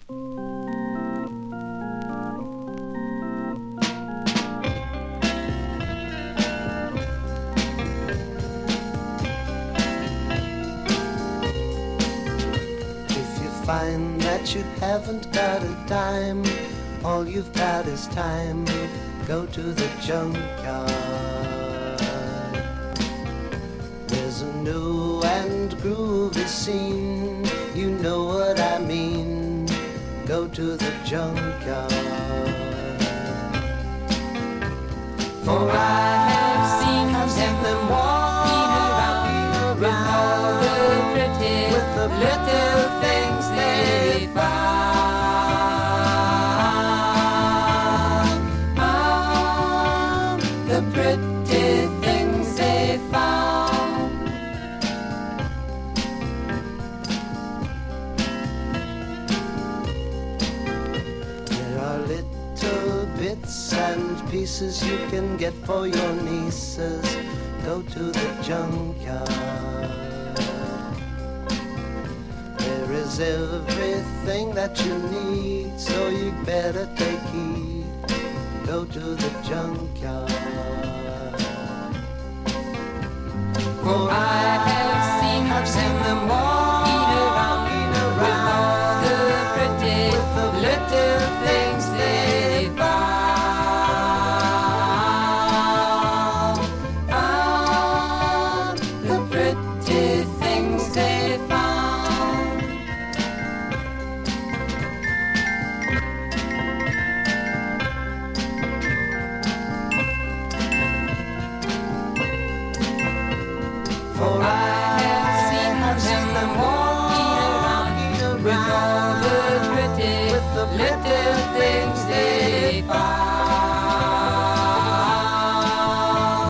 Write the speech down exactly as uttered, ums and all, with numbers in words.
Find that you haven't got a dime, all you've got is time. Go to the junkyard. There's a new and groovy scene, you know what I mean. Go to the junkyard. For I have seen, have seen them walking around with all the pretty, with the little things they found. Ah, the pretty things they found. There are little bits and pieces you can get for your nieces. Go to the junkyard. There is everything that you need, so you better take heed. Go to the junkyard. For I have seen, have seen them walking around, around with all the pretty, with the little things they found. Ah, the pretty things they found. For I have seen, have seen them walking around with all the pretty, with the little